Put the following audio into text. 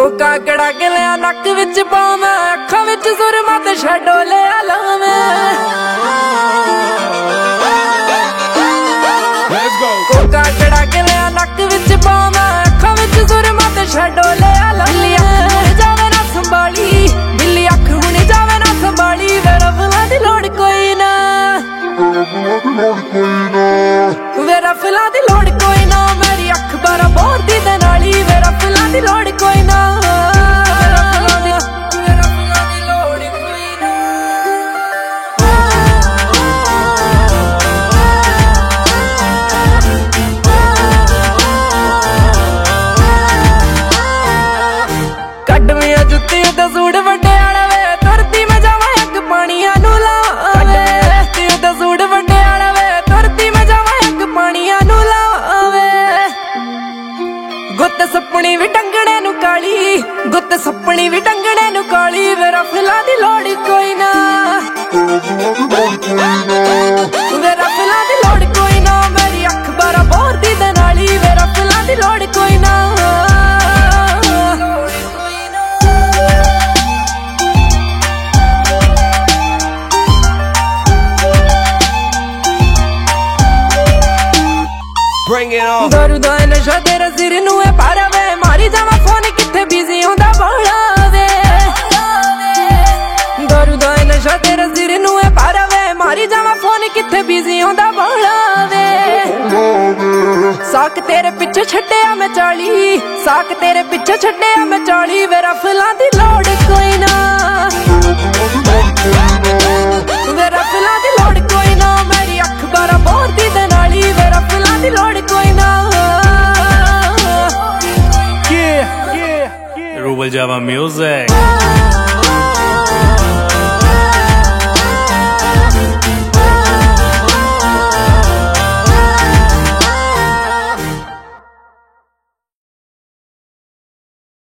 ਕੋਕਾ ਕੜਾ ਕੇ ਲਿਆ ਨੱਕ ਵਿੱਚ ਪਾਵਾਂ, ਅੱਖਾਂ ਵਿੱਚ ਸੁਰਮਾ ਤੇ ਸ਼ੈਡੋ ਲਿਆ ਲਾਵਾਂ। ਕੋਕਾ ਕੜਾ ਕੇ ਲਿਆ ਨੱਕ ਵਿੱਚ ਪਾਵਾਂ, ਅੱਖਾਂ ਵਿੱਚ ਸੁਰਮਾ ਤੇ ਸ਼ੈਡੋ ਲਿਆ ਲਾਵਾਂ। ਹੁਣ ਜਾਵੇ ਨਾ ਸੰਭਾਲੀ ਬਿੱਲੀ, ਅੱਖ ਹੁਣ ਜਾਵੇ ਨਾ ਸੰਭਾਲੀ, ਵੇ ਰਫਲਾਂ ਦੀ ਲੋੜ ਕੋਈ ਨਾ, ਵੇ ਰਫਲਾਂ ਦੀ ਲੋੜ ਕੋਈ ਨਾ, ਮੇਰੀ ਅੱਖ ਬਾਰਾਂ ਬੋਰ ਦੀ ਦੇ ਨਾਲੀ, ਵੇ ਰਫਲਾਂ ਦੀ ਲੋੜ ਕੋਈ ਨਾ। ਕੱਢਵੀਆਂ ਜੁੱਤੀਆਂ ਤੇ ਸੂਟ ਵੱਡੇ ਵਾਲਾ ਵੇ, ਤੁਰਦੀ ਮੈਂ ਜਾਵਾਂ ਅੱਗ ਪਾਣੀਆਂ ਨੂੰ ਲਾਵੇ। ਜੁੱਤੀਆਂ ਤੇ ਸੂਟ ਵੱਡੇ ਵਾਲਾ ਵੇ, ਤੁਰਦੀ ਮੈਂ ਜਾਵਾਂ ਅੱਗ ਪਾਣੀਆਂ ਨੂੰ ਲਾਵੇ। ਗੁੱਤ ਸੱਪਣੀ ਵੀ ਟੰਗਣੇ ਨੂੰ ਕਾਲੀ, ਗੁੱਤ ਸੱਪਣੀ ਵੀ ਟੰਗਣੇ ਨੂੰ ਕਾਲੀ, ਵੇ ਰਫਲਾਂ ਦੀ ਲੋੜ ਕੋਈ ਨਾ, ਵੇ ਰਫਲਾਂ ਦੀ ਲੋੜ ਕੋਈ ਨਾ, ਮੇਰੀ ਅੱਖ ਬਾਰਾਂ ਬੋਰ ਦੀ ਦੇ ਨਾਲੀ, ਵੇ ਰਫਲਾਂ ਦੀ ਲੋੜ ਕੋਈ ਨਾ। ਦਾਰੂ ਦਾ ਨਸ਼ਾ ਤੇਰਾ ਸਿਰ ਨੂੰ ਏ ਪਾਰਾ ਵੇ, ਮਾਰੀ ਜਾਵਾਂ ਫੋਨ ਕਿੱਥੇ ਬਿਜ਼ੀ ਹੁੰਦਾ ਬਾਲਾ ਵੇ। ਦਾਰੂ ਦਾ ਨਸ਼ਾ ਤੇਰਾ ਸਿਰ ਨੂੰ ਏ ਪਾਰਾ ਵੇ, ਮਾਰੀ ਜਾਵਾਂ ਫੋਨ ਕਿੱਥੇ ਬਿਜ਼ੀ ਹੁੰਦਾ ਬਾਲਾ ਵੇ। ਸਾਕ ਤੇਰੇ ਪਿੱਛੇ ਛੱਡਿਆ ਮੈਂ 40, ਸਾਕ ਤੇਰੇ ਪਿੱਛੇ ਛੱਡਿਆ ਮੈਂ 40, ਵੇ ਰਫਲਾਂ ਦੀ ਲੋੜ ਕੋਈ ਨਾ, ਵੇ ਰਫਲਾਂ ਦੀ ਲੋੜ ਕੋਈ ਨਾ, ਮੇਰੀ ਅੱਖ ਬਾਰਾਂ ਬੋਰ ਦੀ ਦੇ ਨਾਲੀ, ਵੇ ਰਫਲਾਂ ਦੀ ਲੋੜ ਕੋਈ ਨਾ। Rubal Java Music.